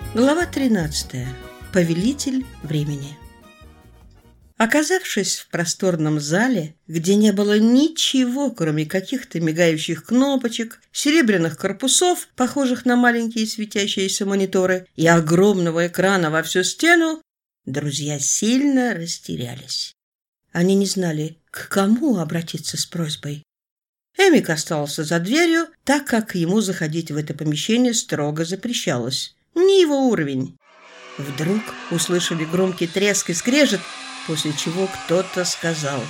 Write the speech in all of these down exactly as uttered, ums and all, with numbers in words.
Глава тринадцатая. Повелитель времени. Оказавшись в просторном зале, где не было ничего, кроме каких-то мигающих кнопочек, серебряных корпусов, похожих на маленькие светящиеся мониторы, и огромного экрана во всю стену, друзья сильно растерялись. Они не знали, к кому обратиться с просьбой. Эмик остался за дверью, так как ему заходить в это помещение строго запрещалось. Не его уровень. Вдруг услышали громкий треск и скрежет, после чего кто-то сказал: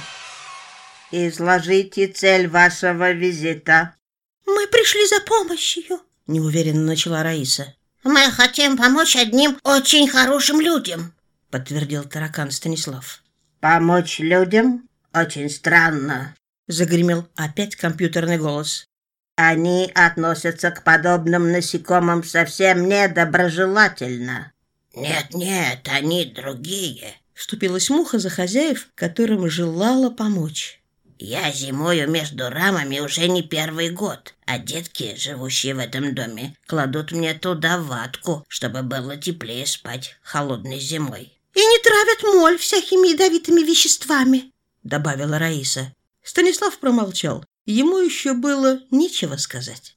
«Изложите цель вашего визита». «Мы пришли за помощью», — неуверенно начала Раиса. «Мы хотим помочь одним очень хорошим людям», — подтвердил таракан Станислав. «Помочь людям? Очень странно», — загремел опять компьютерный голос. «Они относятся к подобным насекомым совсем недоброжелательно». «Нет-нет, они другие», — вступилась муха за хозяев, которым желала помочь. «Я зимою между рамами уже не первый год, а детки, живущие в этом доме, кладут мне туда ватку, чтобы было теплее спать холодной зимой». «И не травят моль всякими ядовитыми веществами», — добавила Раиса. Станислав промолчал. Ему еще было нечего сказать.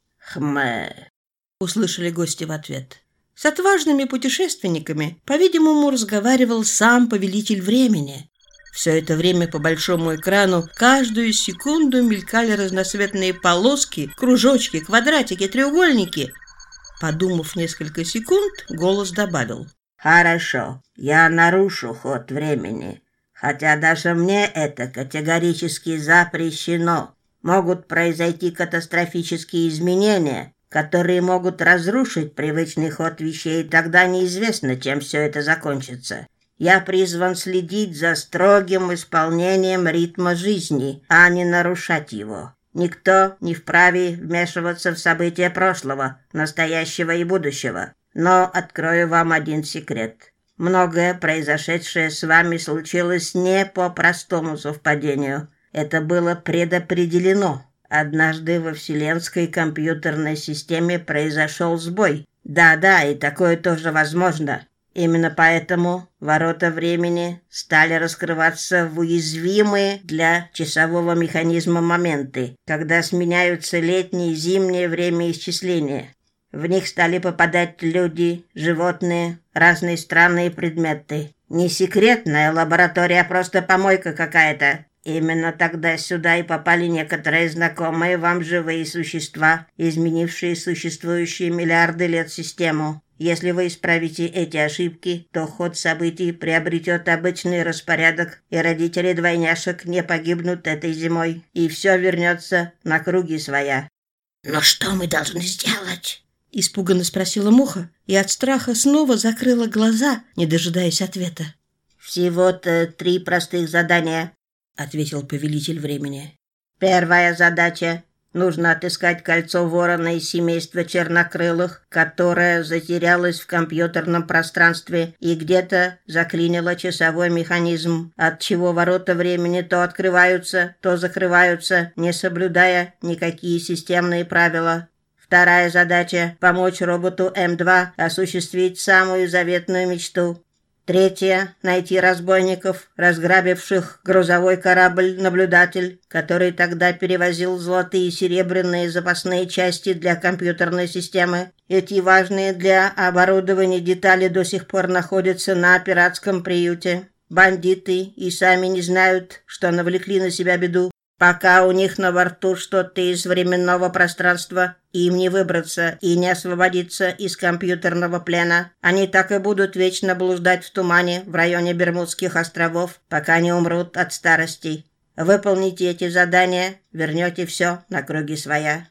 «Хмэ», — услышали гости в ответ. С отважными путешественниками, по-видимому, разговаривал сам повелитель времени. Все это время по большому экрану каждую секунду мелькали разноцветные полоски, кружочки, квадратики, треугольники. Подумав несколько секунд, голос добавил: «Хорошо, я нарушу ход времени. Хотя даже мне это категорически запрещено. Могут произойти катастрофические изменения, которые могут разрушить привычный ход вещей, и тогда неизвестно, чем все это закончится. Я призван следить за строгим исполнением ритма жизни, а не нарушать его. Никто не вправе вмешиваться в события прошлого, настоящего и будущего. Но открою вам один секрет. Многое, произошедшее с вами, случилось не по простому совпадению. Это было предопределено. Однажды во вселенской компьютерной системе произошел сбой. Да-да, и такое тоже возможно. Именно поэтому ворота времени стали раскрываться в уязвимые для часового механизма моменты, когда сменяются летнее и зимнее время исчисления. В них стали попадать люди, животные, разные странные предметы. Не секретная лаборатория, а просто помойка какая-то. Именно тогда сюда и попали некоторые знакомые вам живые существа, изменившие существующие миллиарды лет систему. Если вы исправите эти ошибки, то ход событий приобретет обычный распорядок, и родители двойняшек не погибнут этой зимой, и все вернется на круги своя». «Но что мы должны сделать?» — испуганно спросила муха и от страха снова закрыла глаза, не дожидаясь ответа. «Всего-то три простых задания», — ответил повелитель времени. «Первая задача. Нужно отыскать кольцо ворона из семейства чернокрылых, которое затерялось в компьютерном пространстве и где-то заклинило часовой механизм, отчего ворота времени то открываются, то закрываются, не соблюдая никакие системные правила. Вторая задача – помочь роботу эм два осуществить самую заветную мечту. Третья – найти разбойников, разграбивших грузовой корабль «Наблюдатель», который тогда перевозил золотые и серебряные запасные части для компьютерной системы. Эти важные для оборудования детали до сих пор находятся на пиратском приюте. Бандиты и сами не знают, что навлекли на себя беду. Пока у них на борту что-то из временного пространства, им не выбраться и не освободиться из компьютерного плена. Они так и будут вечно блуждать в тумане в районе Бермудских островов, пока не умрут от старости. Выполните эти задания, вернете все на круги своя».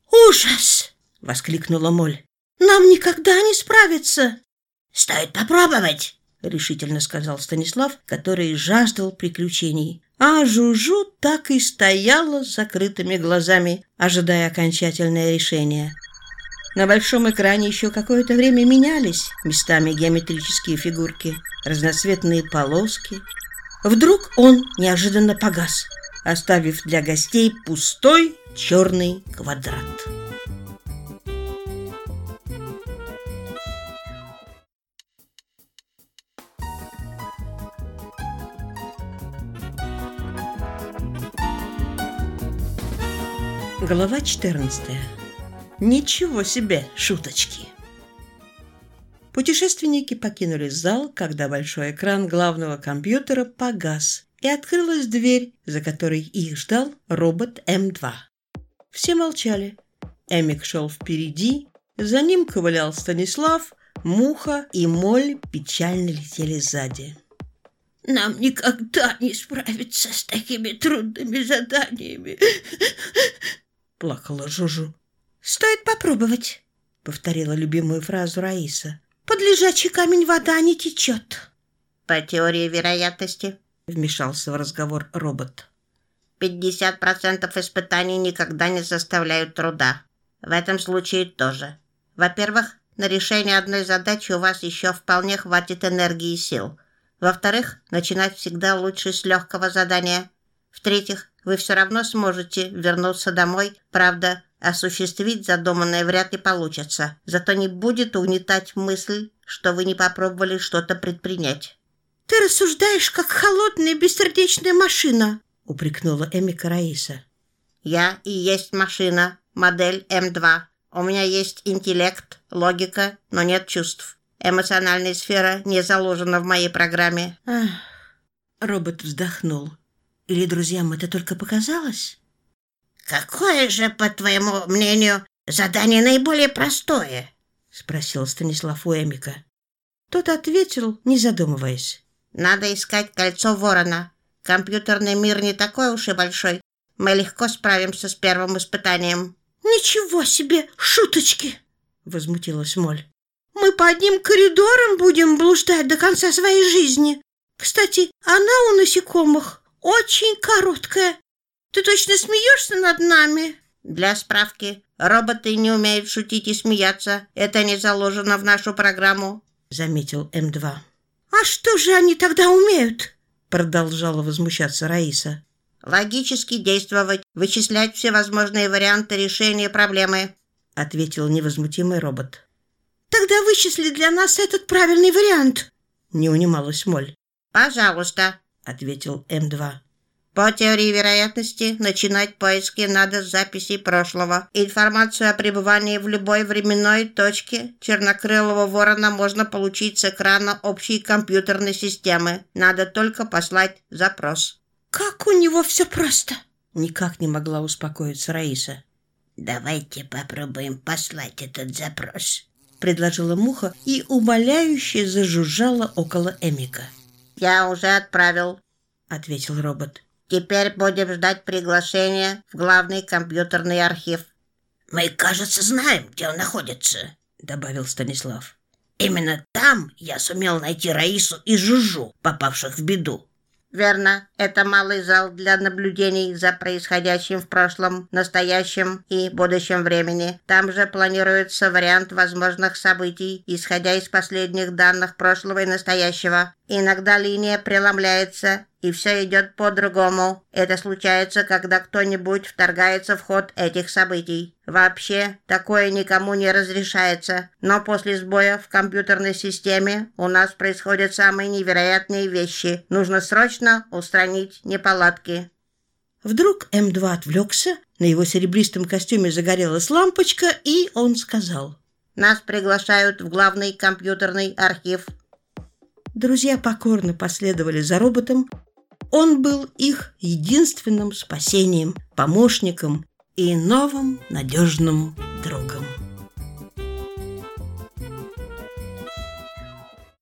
«Ужас!» — воскликнула Моль. «Нам никогда не справиться!» «Стоит попробовать!» — решительно сказал Станислав, который жаждал приключений. А Жужу так и стояла с закрытыми глазами, ожидая окончательное решение. На большом экране еще какое-то время менялись местами геометрические фигурки, разноцветные полоски. Вдруг он неожиданно погас, оставив для гостей пустой черный квадрат. Глава четырнадцатая. Ничего себе шуточки! Путешественники покинули зал, когда большой экран главного компьютера погас, и открылась дверь, за которой их ждал робот эм два. Все молчали. Эмик шел впереди, за ним ковылял Станислав, Муха и Моль печально летели сзади. «Нам никогда не справиться с такими трудными заданиями», — плакала Жужу. «Стоит попробовать», — повторила любимую фразу Раиса. «Под лежачий камень вода не течет». По теории вероятности, вмешался в разговор робот. пятьдесят процентов испытаний никогда не заставляют труда. В этом случае тоже. Во-первых, на решение одной задачи у вас еще вполне хватит энергии и сил. Во-вторых, начинать всегда лучше с легкого задания. В-третьих, вы все равно сможете вернуться домой. Правда, осуществить задуманное вряд ли получится. Зато не будет угнетать мысль, что вы не попробовали что-то предпринять. «Ты рассуждаешь, как холодная бессердечная машина», — упрекнула Эмика Раиса. «Я и есть машина, модель эм два. У меня есть интеллект, логика, но нет чувств. Эмоциональная сфера не заложена в моей программе». Ах, робот вздохнул. Или друзьям это только показалось? «Какое же, по твоему мнению, задание наиболее простое?» — спросил Станислав у Эмика. Тот ответил, не задумываясь. «Надо искать кольцо ворона. Компьютерный мир не такой уж и большой. Мы легко справимся с первым испытанием». «Ничего себе шуточки!» — возмутилась Моль. «Мы по одним коридорам будем блуждать до конца своей жизни. Кстати, она у насекомых очень короткая. Ты точно смеешься над нами?» «Для справки, роботы не умеют шутить и смеяться. Это не заложено в нашу программу», — заметил эм два. «А что же они тогда умеют?» — продолжала возмущаться Раиса. «Логически действовать, вычислять всевозможные варианты решения проблемы», — ответил невозмутимый робот. «Тогда вычисли для нас этот правильный вариант», — не унималась Моль. «Пожалуйста», — ответил эм два. «По теории вероятности начинать поиски надо с записей прошлого. Информацию о пребывании в любой временной точке чернокрылого ворона можно получить с экрана общей компьютерной системы. Надо только послать запрос». «Как у него все просто!» — никак не могла успокоиться Раиса. «Давайте попробуем послать этот запрос», — предложила Муха и умоляюще зажужжала около Эмика. «Я уже отправил», — ответил робот. «Теперь будем ждать приглашения в главный компьютерный архив». «Мы, кажется, знаем, где он находится», — добавил Станислав. «Именно там я сумел найти Раису и Жужу, попавших в беду». «Верно. Это малый зал для наблюдений за происходящим в прошлом, настоящем и будущем времени. Там же планируется вариант возможных событий, исходя из последних данных прошлого и настоящего. Иногда линия преломляется, и все идет по-другому. Это случается, когда кто-нибудь вторгается в ход этих событий. Вообще, такое никому не разрешается. Но после сбоя в компьютерной системе у нас происходят самые невероятные вещи. Нужно срочно устранить неполадки». Вдруг эм два отвлекся, на его серебристом костюме загорелась лампочка, и он сказал: «Нас приглашают в главный компьютерный архив». Друзья покорно последовали за роботом. Он был их единственным спасением, помощником и новым надежным